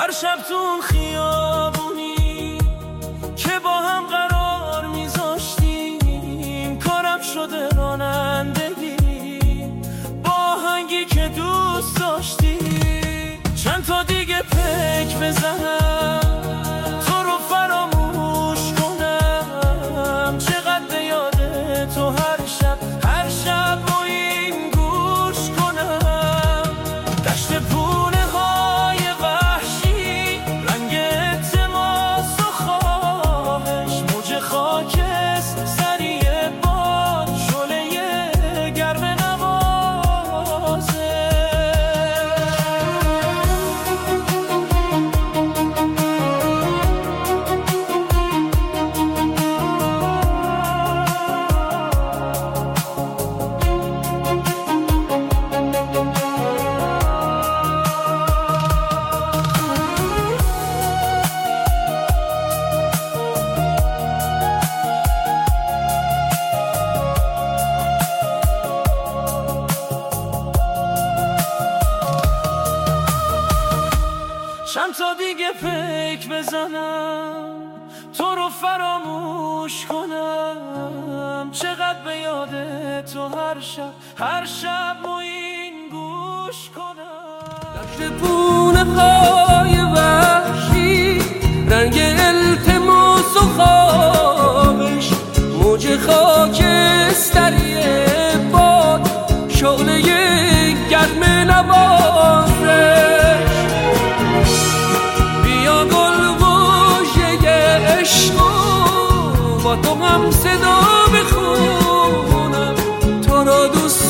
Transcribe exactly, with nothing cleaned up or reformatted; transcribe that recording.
هر شب تو اون خیابونی که با هم قرار میذاشتیم، کارم شده رانندگی با آهنگی که دوست داشتی. چند تا دیگه پیک بزنم تو رو فراموش کنم، چقدر به یاد تو هر شب هر شب با این گوش کنم. دشت پونه های وحشی، رنگ التماس و خواهش، موج خاکست سریع باد، شعله گرم نوازه. چند تا دیگه پیک بزنم تو رو فراموش کنم، چقدر به یاد تو هر شب هر شب با این گوش کنم. دشت پونه های وحشی، رنگ التماس و خواهش، موج خاکستری باد، شعله گرم نوازش. با تو هم صدا بخونم، تو رو دوست